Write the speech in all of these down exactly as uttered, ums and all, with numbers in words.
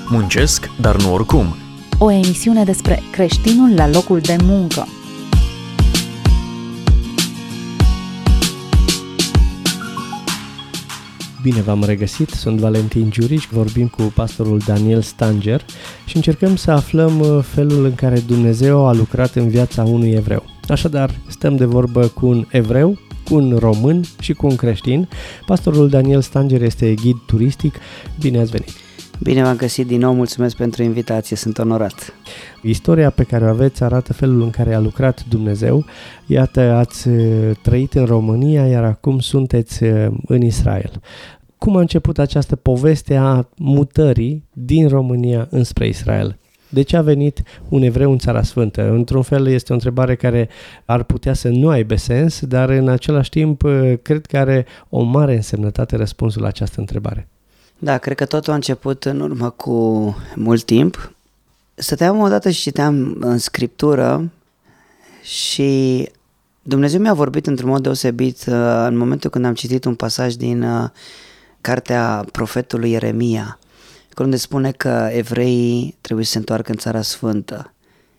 Muncesc, dar nu oricum. O emisiune despre creștinul la locul de muncă. Bine v-am regăsit, sunt Valentin Giurici, vorbim cu pastorul Daniel Stanger și încercăm să aflăm felul în care Dumnezeu a lucrat în viața unui evreu. Așadar, stăm de vorbă cu un evreu, cu un român și cu un creștin. Pastorul Daniel Stanger este ghid turistic. Bine ați venit! Bine v-am găsit din nou, mulțumesc pentru invitație, sunt onorat. Istoria pe care o aveți arată felul în care a lucrat Dumnezeu. Iată, ați trăit în România, iar acum sunteți în Israel. Cum a început această poveste a mutării din România înspre Israel? De ce a venit un evreu în Țara Sfântă? Într-un fel este o întrebare care ar putea să nu aibă sens, dar în același timp cred că are o mare însemnătate răspunsul la această întrebare. Da, cred că totul a început în urmă cu mult timp. Stăteam odată și citeam în Scriptură și Dumnezeu mi-a vorbit într-un mod deosebit în momentul când am citit un pasaj din cartea profetului Ieremia, unde spune că evreii trebuie să se întoarcă în Țara Sfântă.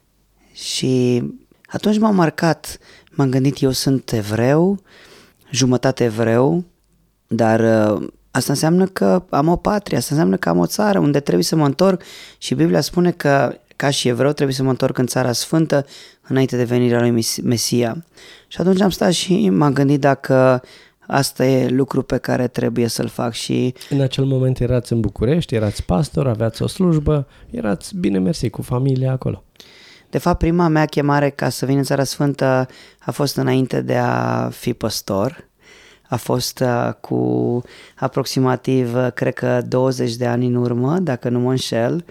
Și atunci m-a marcat, m-am gândit, eu sunt evreu, jumătate evreu, dar asta înseamnă că am o patrie, asta înseamnă că am o țară unde trebuie să mă întorc și Biblia spune că ca și evreu trebuie să mă întorc în Țara Sfântă înainte de venirea lui Mesia. Și atunci am stat și m-am gândit dacă asta e lucru pe care trebuie să-l fac. Și în acel moment erați în București, erați pastor, aveați o slujbă, erați bine mersi cu familia acolo. De fapt, prima mea chemare ca să vin în Țara Sfântă a fost înainte de a fi păstor. A fost uh, cu aproximativ, uh, cred că douăzeci de ani în urmă, dacă nu mă înșel,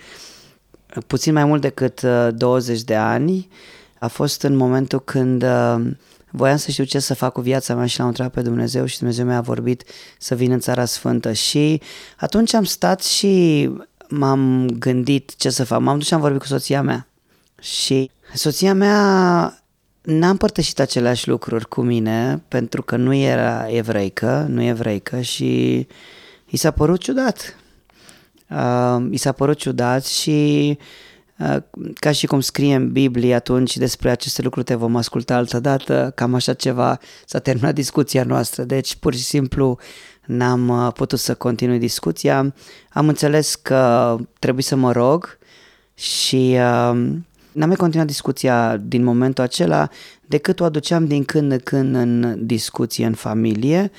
puțin mai mult decât uh, douăzeci de ani. A fost în momentul când uh, voiam să știu ce să fac cu viața mea și l-am întrebat pe Dumnezeu și Dumnezeu mi-a vorbit să vin în Țara Sfântă. Și atunci am stat și m-am gândit ce să fac. M-am dus și am vorbit cu soția mea. Și soția mea n-a împărtășit aceleași lucruri cu mine pentru că nu era evreică, nu e evreică și i s-a părut ciudat. Uh, i s-a părut ciudat și uh, ca și cum scrie în Biblie atunci despre aceste lucruri te vom asculta altă dată, cam așa ceva s-a terminat discuția noastră, deci pur și simplu n-am uh, putut să continui discuția. Am înțeles că trebuie să mă rog și uh, n-am mai continuat discuția din momentul acela, decât o aduceam din când în când în discuție în familie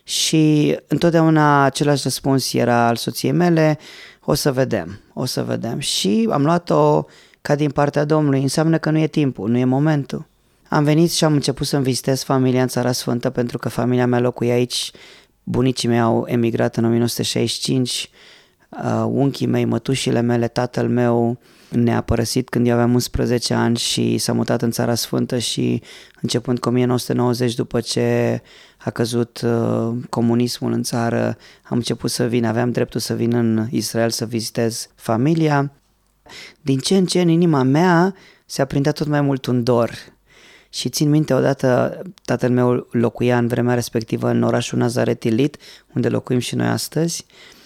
și întotdeauna același răspuns era al soției mele, o să vedem, o să vedem. Și am luat-o ca din partea Domnului, înseamnă că nu e timpul, nu e momentul. Am venit și am început să-mi vizitez familia în Țara Sfântă pentru că familia mea locuia aici, bunicii mei au emigrat în nouăsprezece șaizeci și cinci, uh, unchii mei, mătușile mele, tatăl meu ne-a părăsit când eu aveam unsprezece ani și s-a mutat în Țara Sfântă și începând cu o mie nouă sute nouăzeci, după ce a căzut uh, comunismul în țară, am început să vin, aveam dreptul să vin în Israel să vizitez familia. Din ce în ce în inima mea se aprindea tot mai mult un dor și țin minte odată, tatăl meu locuia în vremea respectivă în orașul Nazaret Ilit, unde locuim și noi astăzi,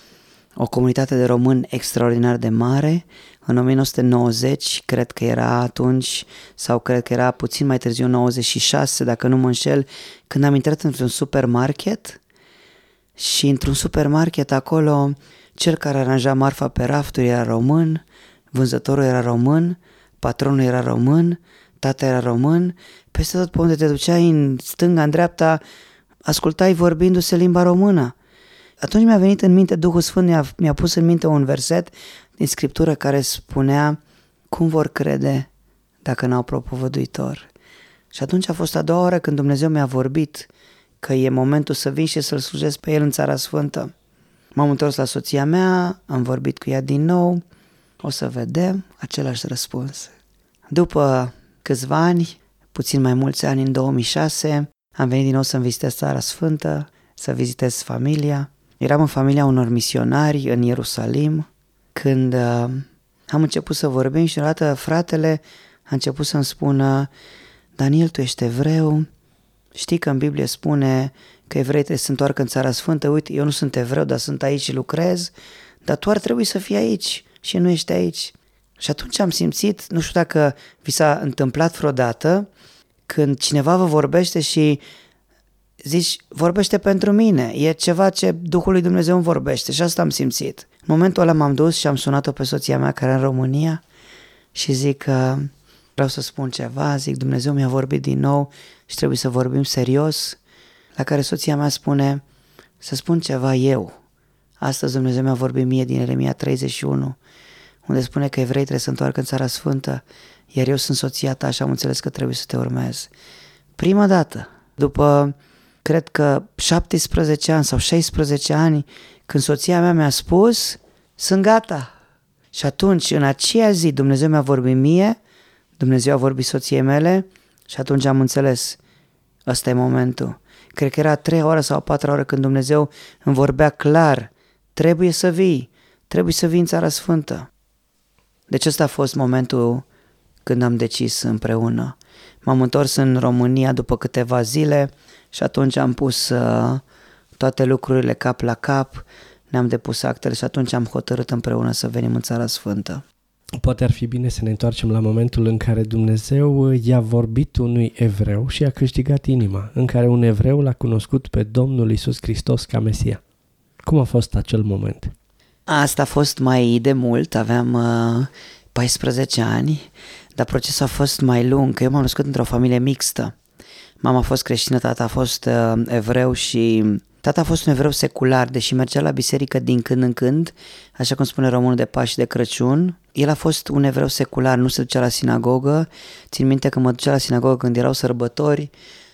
o comunitate de români extraordinar de mare. În o mie nouă sute nouăzeci, cred că era atunci, sau cred că era puțin mai târziu, nouăzeci și șase, dacă nu mă înșel, când am intrat într-un supermarket și într-un supermarket acolo, cel care aranja marfa pe rafturi era român, vânzătorul era român, patronul era român, tata era român, peste tot pe unde te duceai, în stânga, în dreapta, ascultai vorbindu-se limba română. Atunci mi-a venit în minte, Duhul Sfânt mi-a, mi-a pus în minte un verset din Scriptură care spunea: cum vor crede dacă n-au propovăduitor? Și atunci a fost a doua oră când Dumnezeu mi-a vorbit că e momentul să vin și să-L slujesc pe El în Țara Sfântă. M-am întors la soția mea, am vorbit cu ea din nou, o să vedem, același răspuns. După câțiva ani, puțin mai mulți ani, în două mii șase, am venit din nou să-mi vizitez Țara Sfântă, să vizitez familia. Eram în familia unor misionari în Ierusalim, când uh, am început să vorbim și odată fratele a început să-mi spună: Daniel, tu ești evreu, știi că în Biblie spune că evreii trebuie să se întoarcă în Țara Sfântă, uite, eu nu sunt evreu, dar sunt aici și lucrez, dar tu ar trebui să fii aici, și nu ești aici. Și atunci am simțit, nu știu dacă vi s-a întâmplat vreodată, când cineva vă vorbește și zici, vorbește pentru mine, e ceva ce Duhul lui Dumnezeu îmi vorbește și asta am simțit. În momentul ăla m-am dus și am sunat-o pe soția mea care e în România și zic că vreau să spun ceva, zic Dumnezeu mi-a vorbit din nou și trebuie să vorbim serios, la care soția mea spune să spun ceva eu. Astăzi Dumnezeu mi-a vorbit mie din Ieremia treizeci și unu, unde spune că evrei trebuie să întoarcă în Țara Sfântă, iar eu sunt soția ta și am înțeles că trebuie să te urmez. Prima dată, după, cred că șaptesprezece ani sau șaisprezece ani, când soția mea mi-a spus, sunt gata. Și atunci, în aceea zi, Dumnezeu mi-a vorbit mie, Dumnezeu a vorbit soției mele și atunci am înțeles, ăsta e momentul. Cred că era a treia oră sau a patra oră când Dumnezeu îmi vorbea clar, trebuie să vii, trebuie să vii în Țara Sfântă. Deci ăsta a fost momentul când am decis împreună. M-am întors în România după câteva zile și atunci am pus uh, toate lucrurile cap la cap, ne-am depus actele și atunci am hotărât împreună să venim în Țara Sfântă. Poate ar fi bine să ne întoarcem la momentul în care Dumnezeu i-a vorbit unui evreu și a câștigat inima, în care un evreu l-a cunoscut pe Domnul Iisus Hristos ca Mesia. Cum a fost acel moment? Asta a fost mai de mult, aveam uh, paisprezece ani, dar procesul a fost mai lung, că eu m-am născut într-o familie mixtă. Mama a fost creștină, tata a fost uh, evreu și tata a fost un evreu secular, deși mergea la biserică din când în când, așa cum spune românul de Paști de Crăciun. El a fost un evreu secular, nu se ducea la sinagogă. Țin minte că mă ducea la sinagogă când erau sărbători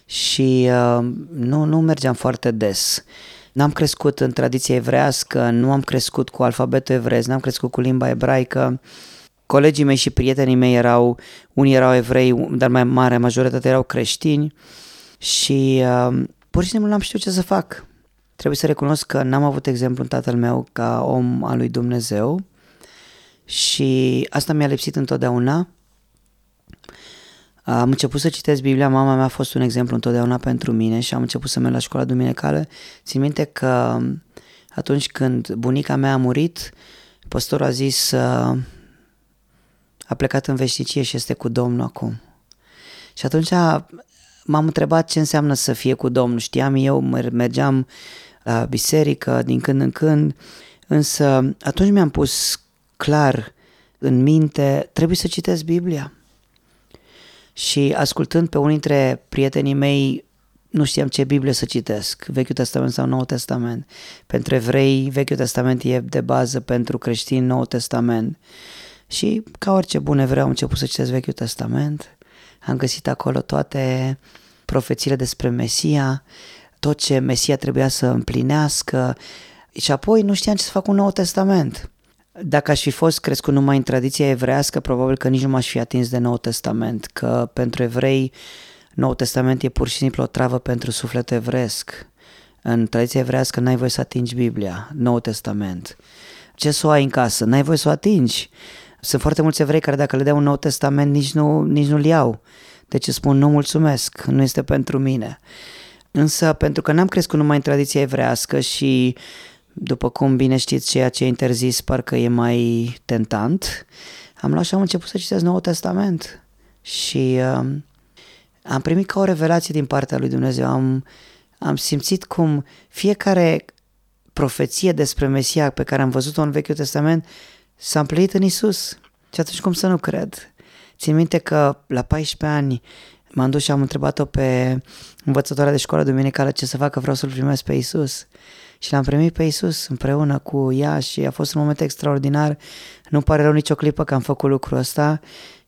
și uh, nu, nu mergeam foarte des. N-am crescut în tradiție evrească, nu am crescut cu alfabetul evresc, n-am crescut cu limba ebraică. Colegii mei și prietenii mei erau, unii erau evrei, dar mai mare majoritatea erau creștini și uh, pur și simplu n-am știut ce să fac. Trebuie să recunosc că n-am avut exemplu în tatăl meu ca om al lui Dumnezeu și asta mi-a lipsit întotdeauna. Am început să citesc Biblia, mama mea a fost un exemplu întotdeauna pentru mine și am început să merg la școala duminicală. Țin minte că atunci când bunica mea a murit, păstorul a zis a plecat în veșnicie și este cu Domnul acum. Și atunci m-am întrebat ce înseamnă să fie cu Domnul. Știam eu, mergeam la biserică din când în când, însă atunci mi-am pus clar în minte, trebuie să citesc Biblia. Și ascultând pe unul dintre prietenii mei, nu știam ce Biblie să citesc, Vechiul Testament sau Noul Testament. Pentru evrei, Vechiul Testament e de bază, pentru creștini, Noul Testament. Și ca orice bun evreu am început să citesc Vechiul Testament, am găsit acolo toate profețiile despre Mesia, tot ce Mesia trebuia să împlinească și apoi nu știam ce să fac cu Noul Testament. Dacă aș fi fost crescut numai în tradiția evrească, probabil că nici nu m-aș fi atins de Noul Testament, că pentru evrei Noul Testament e pur și simplu o travă pentru sufletul evresc. În tradiția evrească n-ai voie să atingi Biblia, Noul Testament. Ce să o ai în casă? N-ai voie să o atingi. Sunt foarte mulți evrei care dacă le dea un Nou Testament nici, nu, nici nu-l iau. Deci spun nu mulțumesc, nu este pentru mine. Însă pentru că n-am crescut numai în tradiția evrească și după cum bine știți ceea ce e interzis parcă e mai tentant, am luat și am început să citesc Noul Testament și uh, am primit ca o revelație din partea lui Dumnezeu. Am, am simțit cum fiecare profeție despre Mesia pe care am văzut-o în Vechiul Testament s-a împlinit în Isus. Și atunci cum să nu cred? Țin minte că la paisprezece ani m-am dus și am întrebat-o pe învățătoarea de școală duminicală ce să facă, vreau să-L primesc pe Isus. Și l-am primit pe Isus împreună cu ea și a fost un moment extraordinar. Nu pare rău nicio clipă că am făcut lucrul ăsta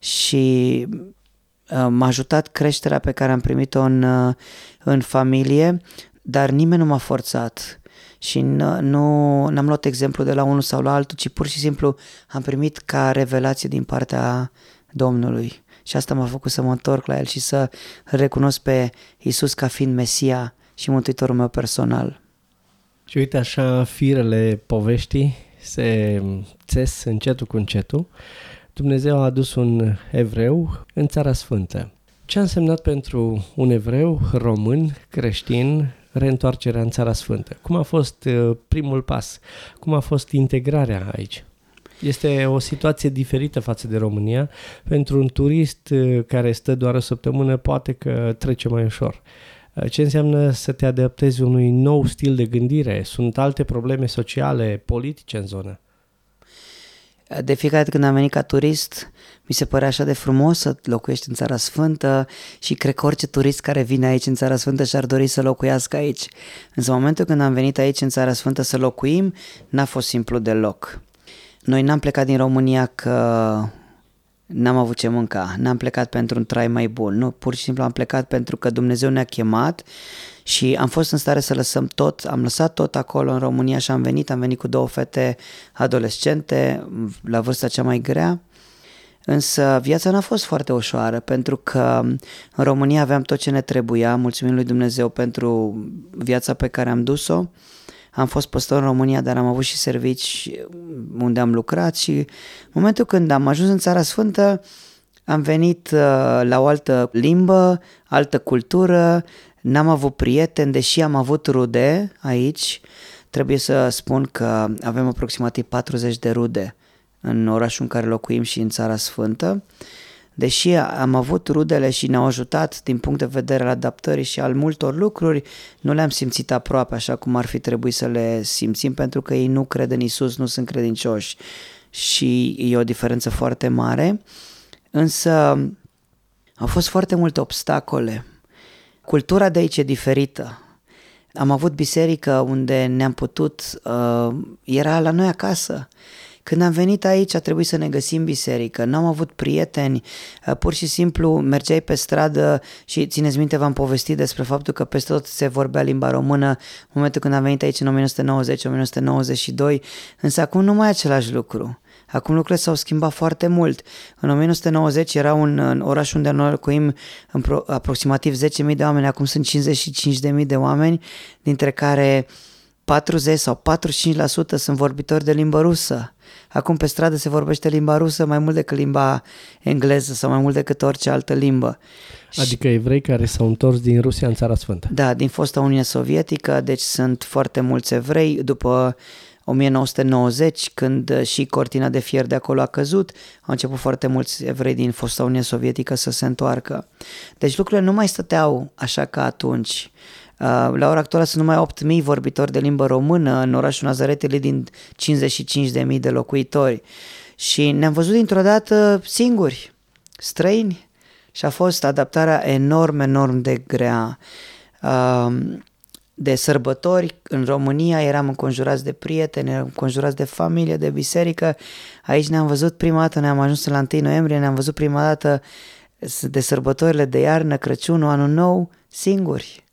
și uh, m-a ajutat creșterea pe care am primit-o în, uh, în familie, dar nimeni nu m-a forțat. Și nu, nu n-am luat exemplu de la unul sau la altul, ci pur și simplu am primit ca revelație din partea Domnului. Și asta m-a făcut să mă întorc la El și să recunosc pe Iisus ca fiind Mesia și Mântuitorul meu personal. Și uite așa, firele poveștii se țes încetul cu încetul. Dumnezeu a adus un evreu în Țara Sfântă. Ce a însemnat pentru un evreu român, creștin, reîntoarcerea în Țara Sfântă? Cum a fost primul pas? Cum a fost integrarea aici? Este o situație diferită față de România. Pentru un turist care stă doar o săptămână, poate că trece mai ușor. Ce înseamnă să te adaptezi unui nou stil de gândire? Sunt alte probleme sociale, politice în zonă? De fiecare dată când am venit ca turist, mi se părea așa de frumos să locuiești în Țara Sfântă și cred că orice turist care vine aici în Țara Sfântă și-ar dori să locuiască aici. Însă în momentul când am venit aici în Țara Sfântă să locuim, n-a fost simplu deloc. Noi n-am plecat din România că n-am avut ce mânca, n-am plecat pentru un trai mai bun, nu, pur și simplu am plecat pentru că Dumnezeu ne-a chemat și am fost în stare să lăsăm tot, am lăsat tot acolo în România și am venit, am venit cu două fete adolescente la vârsta cea mai grea, însă viața n-a fost foarte ușoară pentru că în România aveam tot ce ne trebuia, mulțumim lui Dumnezeu pentru viața pe care am dus-o. Am fost păstor în România, dar am avut și servici unde am lucrat și în momentul când am ajuns în Țara Sfântă am venit uh, la o altă limbă, altă cultură, n-am avut prieteni, deși am avut rude aici. Trebuie să spun că avem aproximativ patruzeci de rude în orașul în care locuim și în Țara Sfântă. Deși am avut rudele și ne-au ajutat din punct de vedere al adaptării și al multor lucruri, nu le-am simțit aproape așa cum ar fi trebuit să le simțim, pentru că ei nu cred în Isus, nu sunt credincioși și e o diferență foarte mare. Însă au fost foarte multe obstacole. Cultura de aici e diferită. Am avut biserică unde ne-am putut, uh, era la noi acasă. Când am venit aici a trebuit să ne găsim biserică, n-am avut prieteni, pur și simplu mergeai pe stradă și țineți minte, v-am povestit despre faptul că peste tot se vorbea limba română în momentul când am venit aici în o mie nouă sute nouăzeci - o mie nouă sute nouăzeci și doi, însă acum nu mai e același lucru. Acum lucrurile s-au schimbat foarte mult. În o mie nouă sute nouăzeci era un, un oraș unde noi locuim în pro, aproximativ zece mii de oameni, acum sunt cincizeci și cinci de mii de oameni, dintre care patruzeci sau patruzeci și cinci la sută sunt vorbitori de limbă rusă. Acum pe stradă se vorbește limba rusă mai mult decât limba engleză sau mai mult decât orice altă limbă. Adică evrei care s-au întors din Rusia în Țara Sfântă. Da, din fosta Uniune Sovietică, deci sunt foarte mulți evrei. După o mie nouă sute nouăzeci, când și cortina de fier de acolo a căzut, au început foarte mulți evrei din fosta Uniune Sovietică să se întoarcă. Deci lucrurile nu mai stăteau așa ca atunci. La ora actuală sunt numai opt mii vorbitori de limbă română în orașul Nazaretului din cincizeci și cinci de mii de locuitori și ne-am văzut dintr-o dată singuri, străini și a fost adaptarea enorm, enorm de grea. De sărbători în România eram înconjurați de prieteni, eram înconjurați de familie, de biserică. Aici ne-am văzut prima dată, ne-am ajuns la întâi noiembrie, ne-am văzut prima dată de sărbătorile de iarnă, Crăciunul, Anul Nou, singuri.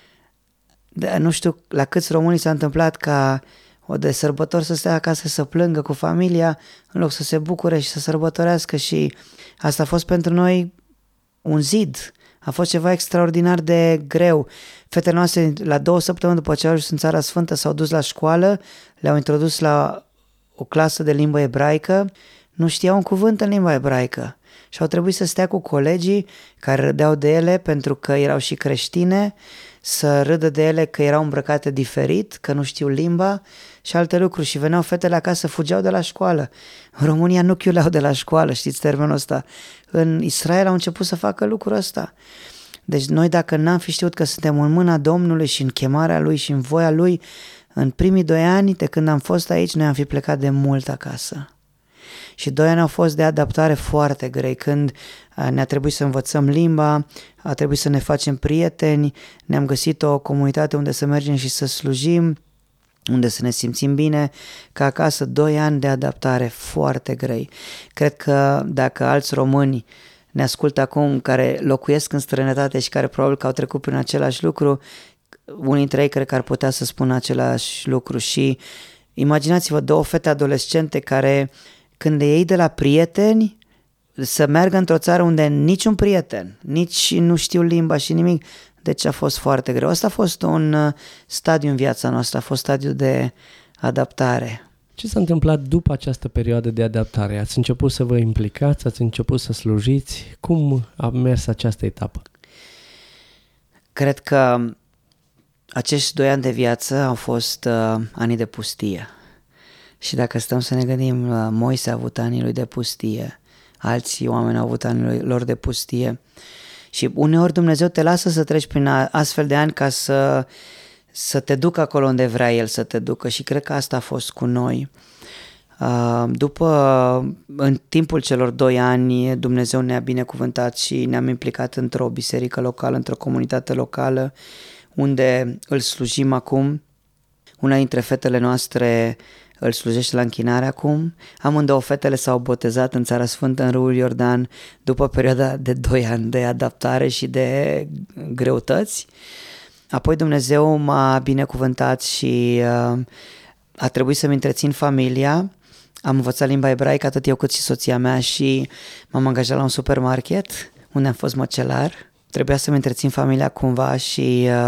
De, nu știu la câți români s-a întâmplat ca o de sărbători să stea acasă să plângă cu familia în loc să se bucure și să sărbătorească, și asta a fost pentru noi un zid, a fost ceva extraordinar de greu. Fetele noastre la două săptămâni după ce au ajuns în Țara Sfântă s-au dus la școală, le-au introdus la o clasă de limbă ebraică, nu știau un cuvânt în limba ebraică și au trebuit să stea cu colegii care râdeau de ele pentru că erau și creștine, să râdă de ele că erau îmbrăcate diferit, că nu știu limba și alte lucruri, și veneau fetele acasă, fugeau de la școală. În România nu chiuleau de la școală, știți termenul ăsta. În Israel au început să facă lucrul ăsta. Deci noi, dacă n-am fi știut că suntem în mâna Domnului și în chemarea Lui și în voia Lui, în primii doi ani de când am fost aici, noi am fi plecat de mult acasă. Și doi ani au fost de adaptare foarte grei, când ne-a trebuit să învățăm limba, a trebuit să ne facem prieteni, ne-am găsit o comunitate unde să mergem și să slujim, unde să ne simțim bine, ca acasă. Doi ani de adaptare foarte grei. Cred că dacă alți români ne ascultă acum, care locuiesc în străinătate și care probabil că au trecut prin același lucru, unii dintre ei cred că ar putea să spună același lucru. Și imaginați-vă două fete adolescente care, când le iei de la prieteni, să meargă într-o țară unde niciun prieten, nici nu știu limba și nimic, deci a fost foarte greu. Asta a fost un stadiu în viața noastră, a fost stadiu de adaptare. Ce s-a întâmplat după această perioadă de adaptare? Ați început să vă implicați, ați început să slujiți? Cum a mers această etapă? Cred că acești doi ani de viață au fost uh, anii de pustie. Și dacă stăm să ne gândim, Moise a avut anii lui de pustie, alții oameni au avut anii lor de pustie și uneori Dumnezeu te lasă să treci prin astfel de ani ca să, să te ducă acolo unde vrea El să te ducă și cred că asta a fost cu noi. După, în timpul celor doi ani, Dumnezeu ne-a binecuvântat și ne-am implicat într-o biserică locală, într-o comunitate locală, unde îl slujim acum. Una dintre fetele noastre îl slujește la închinare acum. Amândouă fetele s-au botezat în Țara Sfântă, în râul Iordan, după perioada de doi ani de adaptare și de greutăți. Apoi Dumnezeu m-a binecuvântat și uh, a trebuit să-mi întrețin familia. Am învățat limba ebraică atât eu cât și soția mea și m-am angajat la un supermarket unde am fost măcelar. Trebuia să-mi întrețin familia cumva și uh,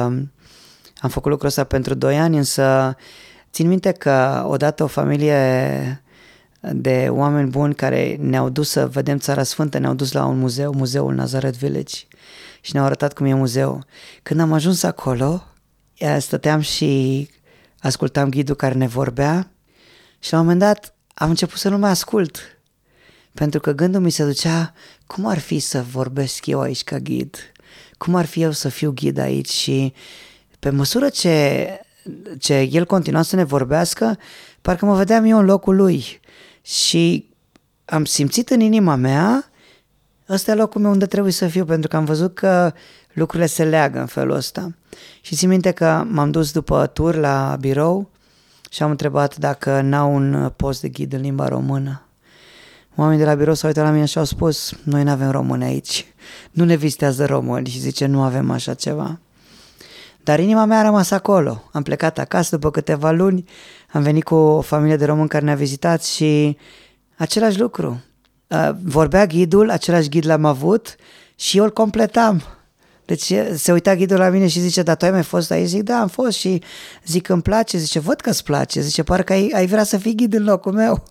am făcut lucrul ăsta pentru doi ani, însă țin minte că odată o familie de oameni buni care ne-au dus să vedem Țara Sfântă, ne-au dus la un muzeu, muzeul Nazareth Village, și ne-au arătat cum e muzeu. Când am ajuns acolo, stăteam și ascultam ghidul care ne vorbea și la un moment dat am început să nu mai ascult, pentru că gândul mi se ducea, cum ar fi să vorbesc eu aici ca ghid? Cum ar fi eu să fiu ghid aici? Și pe măsură ce, ce el continua să ne vorbească, parcă mă vedeam eu în locul lui și am simțit în inima mea, ăsta e locul meu unde trebuie să fiu, pentru că am văzut că lucrurile se leagă în felul ăsta. Și țin minte că m-am dus după tur la birou și am întrebat dacă n-au un post de ghid în limba română. Oamenii de la birou s-au uitat la mine și au spus, noi nu avem români aici, nu ne vizitează români, și zice, nu avem așa ceva. Dar inima mea a rămas acolo. Am plecat acasă după câteva luni, am venit cu o familie de români care ne-a vizitat și același lucru. Vorbea ghidul, același ghid l-am avut și eu îl completam. Deci se uita ghidul la mine și zice, dar tu ai mai fost aici? Zic, da, am fost și zic, îmi place. Zice, văd că îți place. Zice, parcă ai, ai vrea să fii ghid în locul meu.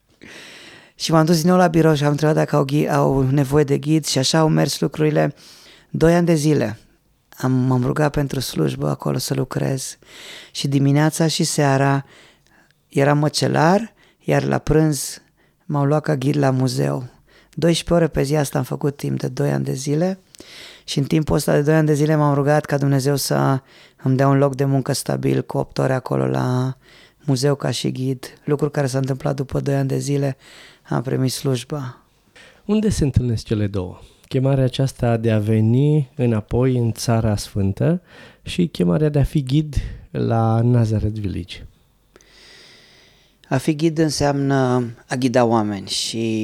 Și m-am dus din nou la birou și am întrebat dacă au, ghid, au nevoie de ghid și așa au mers lucrurile doi ani de zile. Am, m-am rugat pentru slujbă acolo să lucrez și dimineața și seara eram măcelar, iar la prânz m-au luat ca ghid la muzeu. douăsprezece ore pe zi, asta am făcut timp de doi ani de zile și în timpul ăsta de doi ani de zile m-am rugat ca Dumnezeu să îmi dea un loc de muncă stabil cu opt ore acolo la muzeu ca și ghid, lucruri care s-a întâmplat după doi ani de zile, am primit slujba. Unde se întâlnesc cele două? Chemarea aceasta de a veni înapoi în Țara Sfântă și chemarea de a fi ghid la Nazareth Village. A fi ghid înseamnă a ghida oameni și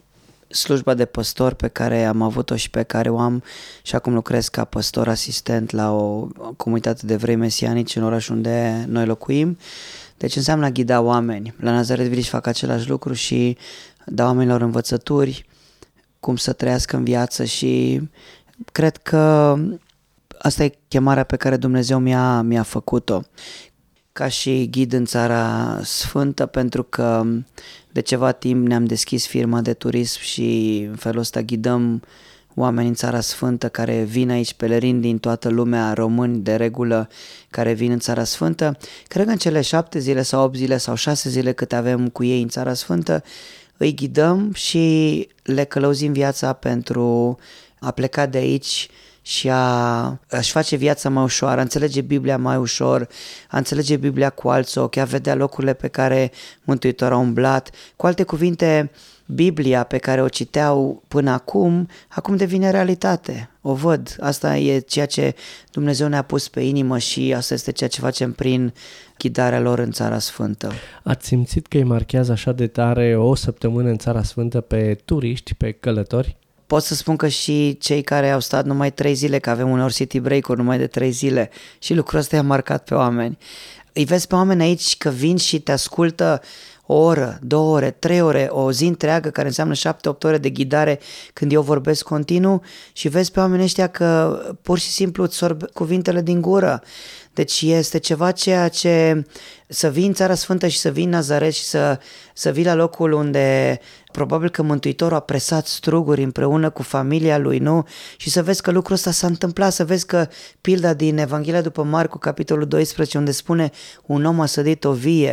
slujba de păstor pe care am avut-o și pe care o am și acum lucrez ca păstor asistent la o comunitate de evrei mesianici în orașul unde noi locuim. Deci înseamnă a ghida oameni. La Nazareth Village fac același lucru și dau oamenilor învățături cum să trăiască în viață și cred că asta e chemarea pe care Dumnezeu mi-a, mi-a făcut-o ca și ghid în Țara Sfântă, pentru că de ceva timp ne-am deschis firma de turism și în felul ăsta ghidăm oameni în Țara Sfântă care vin aici, pelerini din toată lumea, români de regulă care vin în Țara Sfântă. Cred că în cele șapte zile sau opt zile sau șase zile cât avem cu ei în Țara Sfântă, îi ghidăm și le călăuzim viața pentru a pleca de aici și a, a-și face viața mai ușoară, a înțelege Biblia mai ușor, a înțelege Biblia cu alți ochi, a vedea locurile pe care Mântuitorul a umblat. Cu alte cuvinte, Biblia pe care o citeau până acum, acum devine realitate. O văd. Asta e ceea ce Dumnezeu ne-a pus pe inimă și asta este ceea ce facem prin ghidarea lor în Țara Sfântă. Ați simțit că îi marchează așa de tare o săptămână în Țara Sfântă pe turiști, pe călători? Pot să spun că și cei care au stat numai trei zile, că avem uneori city break-uri numai de trei zile și lucrul ăsta i-a marcat pe oameni. Îi vezi pe oameni aici că vin și te ascultă o oră, două ore, trei ore, o zi întreagă care înseamnă șapte, opt ore de ghidare când eu vorbesc continuu și vezi pe oamenii ăștia că pur și simplu îți sorb cuvintele din gură. Deci este ceva ceea ce să vii în Țara Sfântă și să vii în Nazaret și să, să vii la locul unde probabil că Mântuitorul a presat struguri împreună cu familia lui, nu? Și să vezi că lucrul ăsta s-a întâmplat, să vezi că pilda din Evanghelia după Marcu, capitolul doisprezece, unde spune un om a sădit o vie,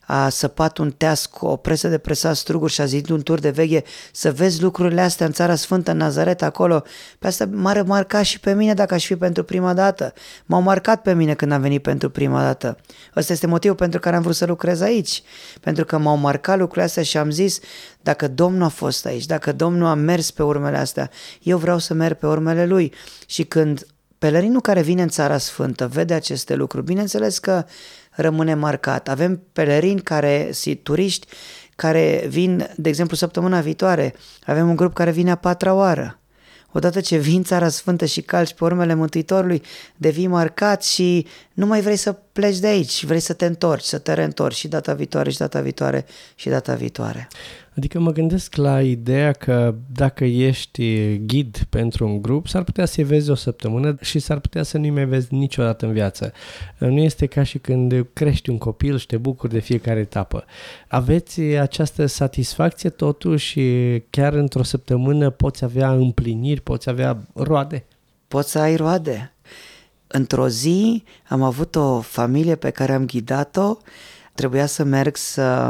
a săpat un teas cu o presă de presat struguri și a zis un tur de veche să vezi lucrurile astea în Țara Sfântă, în Nazaret, acolo. Pe asta m-a marcat și pe mine dacă aș fi pentru prima dată. M-au marcat pe mine când am venit pentru prima dată. Ăsta este motivul pentru care am vrut să lucrez aici. Pentru că m-au marcat lucrurile astea și am zis, dacă Domnul a fost aici, dacă Domnul a mers pe urmele astea, eu vreau să merg pe urmele Lui. Și când pelerinul care vine în Țara Sfântă vede aceste lucruri, bineînțeles că rămâne marcat. Avem pelerini care, și turiști care vin, de exemplu, săptămâna viitoare, avem un grup care vine a patra oară. Odată ce vii în Țara Sfântă și calci pe urmele Mântuitorului, devii marcat și nu mai vrei să pleci de aici, vrei să te întorci, să te reîntorci și data viitoare și data viitoare și data viitoare. Adică mă gândesc la ideea că dacă ești ghid pentru un grup, s-ar putea să-i vezi o săptămână și s-ar putea să nu-i mai vezi niciodată în viață. Nu este ca și când crești un copil și te bucuri de fiecare etapă. Aveți această satisfacție totuși, chiar într-o săptămână poți avea împliniri, poți avea roade? Poți să ai roade. Într-o zi am avut o familie pe care am ghidat-o, trebuia să merg să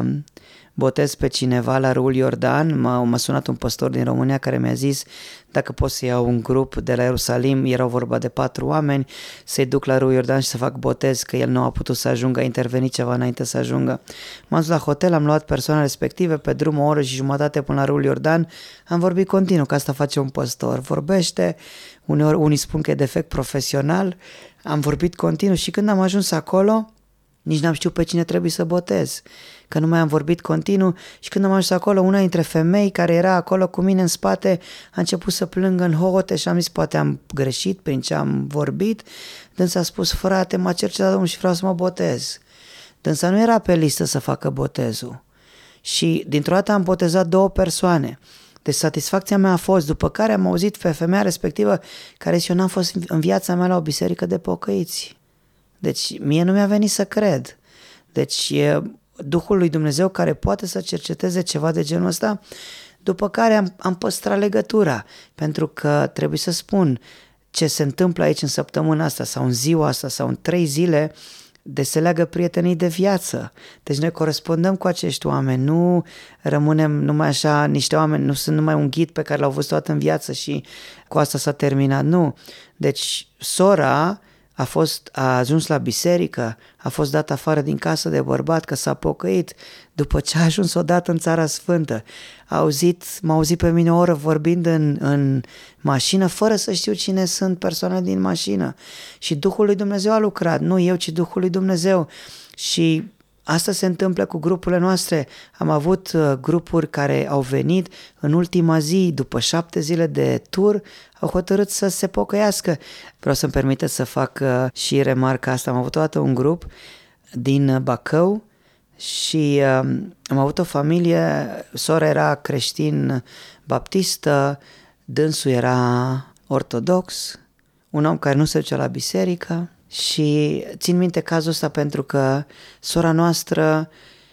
botez pe cineva la râul Iordan. M-a, m-a sunat un păstor din România care mi-a zis dacă pot să iau un grup de la Ierusalim, erau vorba de patru oameni, să-i duc la râul Iordan și să fac botez, că el nu a putut să ajungă, a intervenit ceva înainte să ajungă. M-am dus la hotel, am luat persoana respective, pe drum o oră și jumătate până la râul Iordan, am vorbit continuu, că asta face un păstor, vorbește, uneori unii spun că e defect profesional, am vorbit continuu și când am ajuns acolo, nici n-am știut pe cine trebuie să botez, că nu mai am vorbit continuu și când am ajuns acolo, una dintre femei care era acolo cu mine în spate a început să plângă în hohote și am zis, poate am greșit prin ce am vorbit. Dânsa a spus, frate, m-a cercetat Domnul și vreau să mă botez. Dânsa nu era pe listă să facă botezul și dintr-o dată am botezat două persoane. Deci satisfacția mea a fost, după care am auzit pe femeia respectivă care zice, eu n-am fost în viața mea la o biserică de pocăiți. Deci mie nu mi-a venit să cred. Deci e Duhul lui Dumnezeu care poate să cerceteze ceva de genul ăsta, după care am, am păstrat legătura, pentru că trebuie să spun ce se întâmplă aici în săptămâna asta sau în ziua asta sau în trei zile, de se leagă prietenii de viață. Deci noi corespondăm cu acești oameni, nu rămânem numai așa niște oameni, nu sunt numai un ghid pe care l-au văzut toată în viață și cu asta s-a terminat, nu. Deci sora a fost, a ajuns la biserică, a fost dat afară din casă de bărbat că s-a pocăit după ce a ajuns odată în Țara Sfântă. A auzit, m-a auzit pe mine o oră vorbind în, în mașină fără să știu cine sunt persoane din mașină. Și Duhul lui Dumnezeu a lucrat, nu eu, ci Duhul lui Dumnezeu. Și asta se întâmplă cu grupurile noastre. Am avut uh, grupuri care au venit în ultima zi, după șapte zile de tur, au hotărât să se pocăiască. Vreau să-mi permite să fac uh, și remarca asta. Am avut odată un grup din Bacău și uh, am avut o familie, sora era creștin baptistă, dânsul era ortodox, un om care nu se ducea la biserică. Și țin minte cazul ăsta pentru că sora noastră,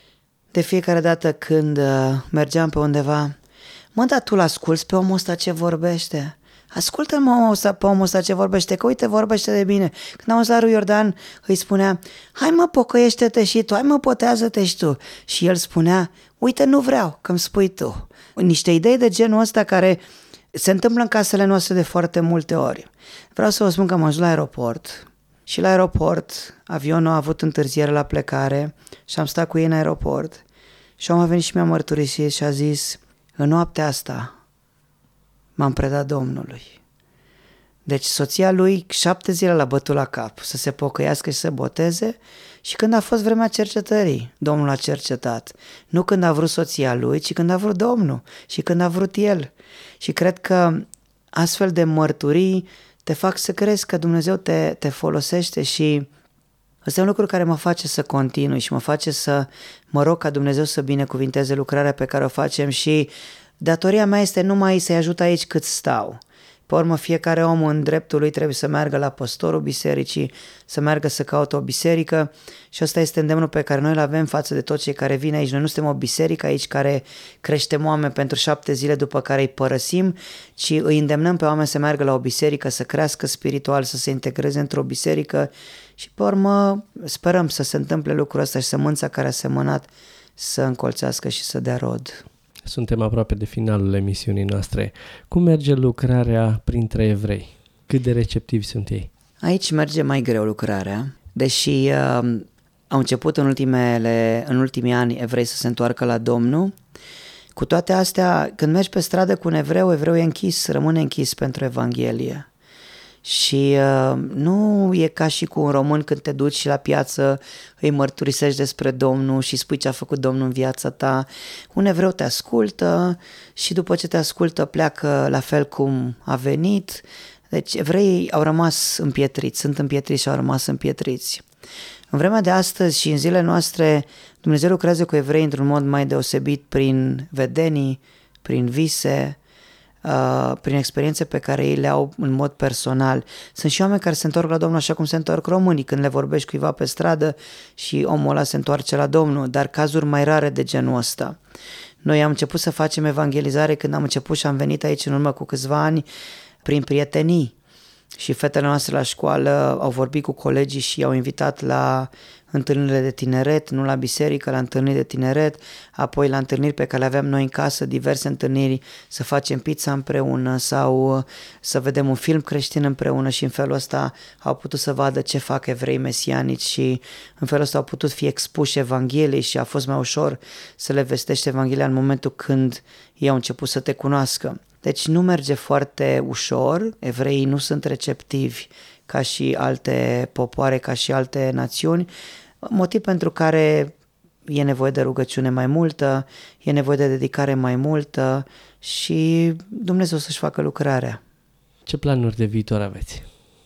de fiecare dată când mergeam pe undeva, mă, dar tu l-asculți pe omul ăsta ce vorbește? Ascultă-mă omul ăsta, pe omul ăsta ce vorbește, că uite, vorbește de bine. Când am auzit la râul Iordan, îi spunea, hai mă, pocăiește-te și tu, hai mă, potează-te și tu. Și el spunea, uite, nu vreau, că-mi spui tu. Niște idei de genul ăsta care se întâmplă în casele noastre de foarte multe ori. Vreau să vă spun că am ajuns la aeroport. Și la aeroport, avionul a avut întârziere la plecare și am stat cu ei în aeroport și omul a venit și mi-a mărturisit și a zis, în noaptea asta m-am predat Domnului. Deci soția lui șapte zile l-a bătut la cap să se pocăiască și să boteze și când a fost vremea cercetării, Domnul a cercetat. Nu când a vrut soția lui, ci când a vrut Domnul și când a vrut el. Și cred că astfel de mărturii te fac să crezi că Dumnezeu te, te folosește și ăsta e un lucru care mă face să continui și mă face să mă rog ca Dumnezeu să binecuvinteze lucrarea pe care o facem și datoria mea este numai să-i ajut aici cât stau. Pe urmă, fiecare om în dreptul lui trebuie să meargă la păstorul bisericii, să meargă să caute o biserică și ăsta este îndemnul pe care noi îl avem față de toți cei care vin aici. Noi nu suntem o biserică aici care creștem oameni pentru șapte zile după care îi părăsim, ci îi îndemnăm pe oameni să meargă la o biserică, să crească spiritual, să se integreze într-o biserică și pe urmă sperăm să se întâmple lucrul ăsta și sămânța care a semănat să încolțească și să dea rod. Suntem aproape de finalul emisiunii noastre. Cum merge lucrarea printre evrei? Cât de receptivi sunt ei? Aici merge mai greu lucrarea, deși uh, au început în, ultimele, în ultimii ani evrei să se întoarcă la Domnul. Cu toate astea, când mergi pe stradă cu un evreu, evreu e închis, rămâne închis pentru Evanghelie. Și uh, nu e ca și cu un român când te duci la piață, îi mărturisești despre Domnul și spui ce a făcut Domnul în viața ta. Un evreu te ascultă și după ce te ascultă pleacă la fel cum a venit. Deci evreii au rămas împietriți, sunt împietriți și au rămas împietriți. În vremea de astăzi și în zilele noastre, Dumnezeu lucrează cu evrei într-un mod mai deosebit prin vedenii, prin vise, Uh, prin experiențe pe care ei le au în mod personal. Sunt și oameni care se întorc la Domnul așa cum se întorc românii când le vorbești cuiva pe stradă și omul ăla se întoarce la Domnul, dar cazuri mai rare de genul ăsta. Noi am început să facem evangelizare când am început și am venit aici în urmă cu câțiva ani prin prietenii și fetele noastre la școală au vorbit cu colegii și i-au invitat la întâlnirile de tineret, nu la biserică, la întâlniri de tineret, apoi la întâlniri pe care le aveam noi în casă, diverse întâlniri, să facem pizza împreună sau să vedem un film creștin împreună și în felul ăsta au putut să vadă ce fac evrei mesianici și în felul ăsta au putut fi expuși Evangheliei și a fost mai ușor să le vestești Evanghelia în momentul când ei au început să te cunoască. Deci nu merge foarte ușor, evreii nu sunt receptivi ca și alte popoare, ca și alte națiuni, motiv pentru care e nevoie de rugăciune mai multă, e nevoie de dedicare mai multă și Dumnezeu să-și facă lucrarea. Ce planuri de viitor aveți?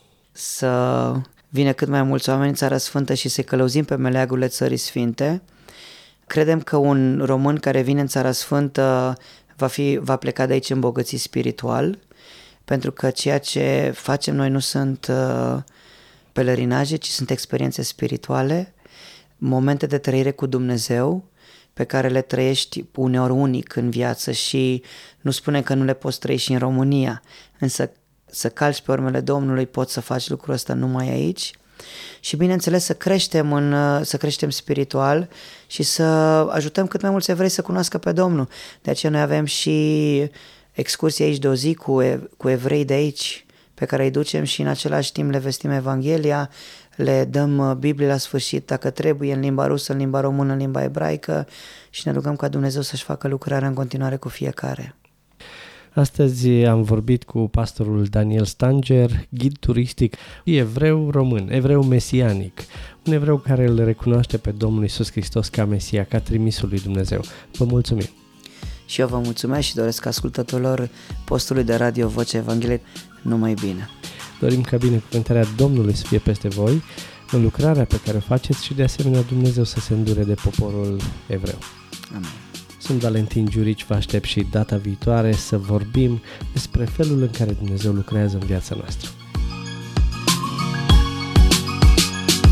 Să vină cât mai mulți oameni în Țara Sfântă și să-i călăuzim pe meleagurile Țării Sfinte. Credem că un român care vine în Țara Sfântă va, fi, va pleca de aici îmbogățit spiritual, pentru că ceea ce facem noi nu sunt uh, pelerinaje, ci sunt experiențe spirituale, momente de trăire cu Dumnezeu pe care le trăiești uneori unic în viață și nu spune că nu le poți trăi și în România, însă să calci pe urmele Domnului poți să faci lucrul ăsta numai aici și bineînțeles să creștem, în, să creștem spiritual și să ajutăm cât mai mulți evrei să cunoască pe Domnul. De aceea noi avem și excursii aici de o zi cu, cu evrei de aici pe care îi ducem și în același timp le vestim Evanghelia, le dăm Biblie la sfârșit dacă trebuie în limba rusă, în limba română, în limba ebraică și ne rugăm ca Dumnezeu să-și facă lucrarea în continuare cu fiecare. Astăzi am vorbit cu pastorul Daniel Stanger, ghid turistic, evreu român, evreu mesianic, un evreu care îl recunoaște pe Domnul Iisus Hristos ca Mesia, ca trimisul lui Dumnezeu. Vă mulțumim! Și eu vă mulțumesc și doresc ascultătorilor postului de radio Vocea Evangheliei numai bine. Dorim ca binecuvântarea Domnului să fie peste voi, în lucrarea pe care o faceți și de asemenea Dumnezeu să se îndure de poporul evreu. Amin. Sunt Valentin Giurici, vă aștept și data viitoare să vorbim despre felul în care Dumnezeu lucrează în viața noastră.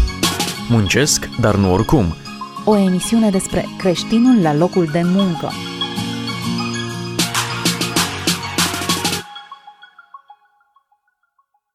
Muncesc, dar nu oricum. O emisiune despre creștinul la locul de muncă.